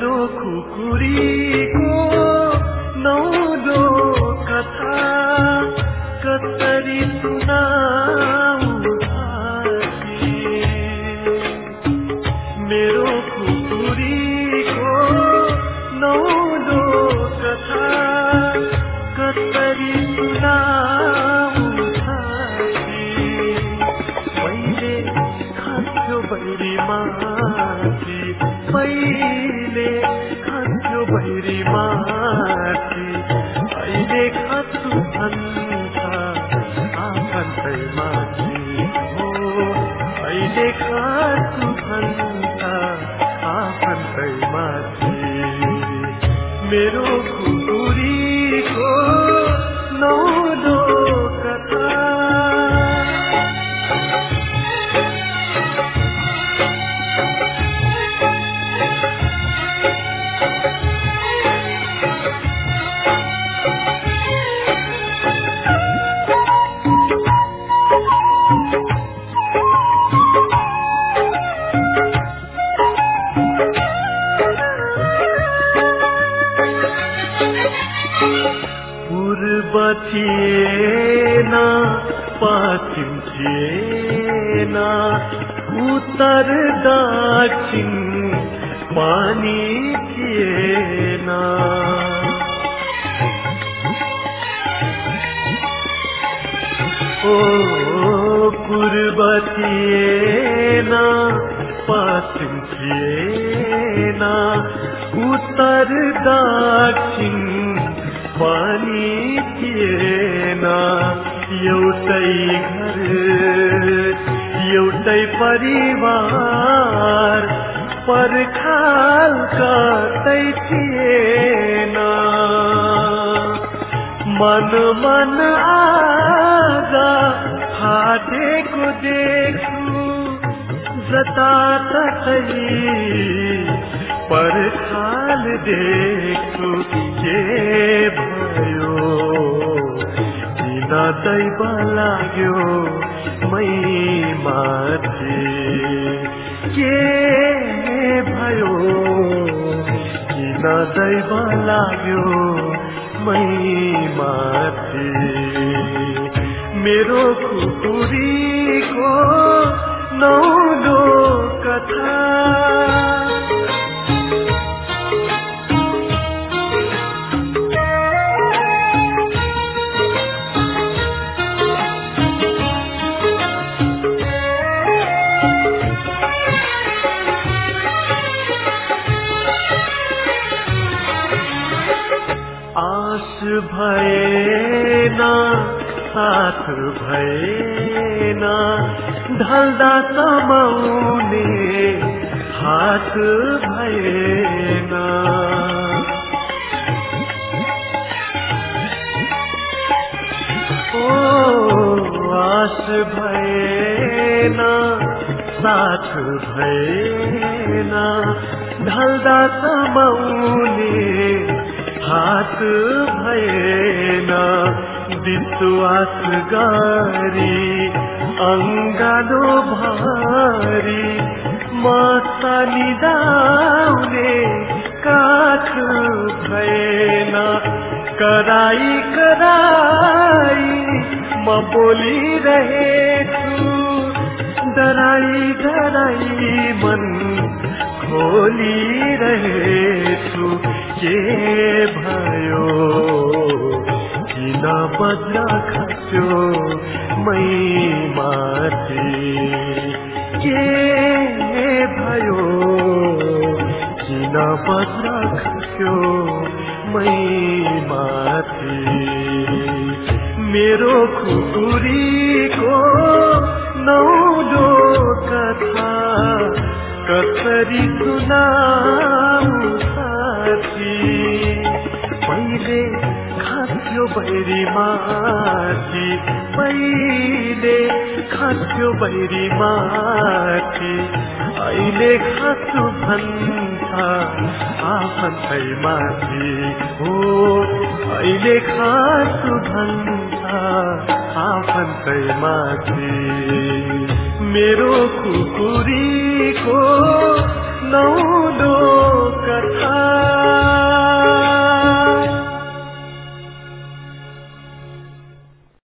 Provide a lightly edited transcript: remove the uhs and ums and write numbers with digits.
मेरो खुकुरीको नौलो कथा कसरी सुनाऊ साथी। मेरो खुकुरीको नौलो कथा कसरी सुनाऊ साथी। मैले खान्थ्यो बैरी माथि, पहिले खान्थ्यो बैरी माथि, अहिले खान्छु भन्छ आफन्तै माथि। हो अहिले खान्छु भन्छ आफन्तै माथि। मेरो खुकुरीको नौलो कथा थिएन, पश्चिम थिएन, उत्तर दक्षिण पानी थिएन। ओ पूर्व थिएन, पश्चिम थिएन, उत्तर दक्षिण पानी थिएन। एउटै घर एउटै परिवार पर्खाल कतै थिएन। मन मन आज फाटेको देख्छु, जताततै पर्खाल देख्छु। के भयो किन दैव लाग्यो मै माथि? के भयो किन दैव लाग्यो मै माथि? मेरो खुकुरीको नौलो कथा भएन, साथ भएन, ढल्दा समाउने हात भएन। ओ आस भएन, साथ भएन, ढल्दा समाउने हात भएन। विश्वास गरी अङ्गालो भारी मसानी दाउने काठ भएन। कराई कराई म बोलिरहेछु, डराई डराई मन खोलिरहेछु। के भयो किन बज्र खस्यो मै माथि? के भयो किन बज्र खस्यो मै माथि? मेरो खुकुरीको नौलो कथा कसरी सुनाऊ साथी? पहिले खान्थ्यो बैरी माथि, पहिले खान्थ्यो बैरी माथि, अहिले खान्छु भन्छ आफन्तै माथि। हो अहिले खान्छु भन्छ आफन्तै माथि। मेरो खुकुरीको नौ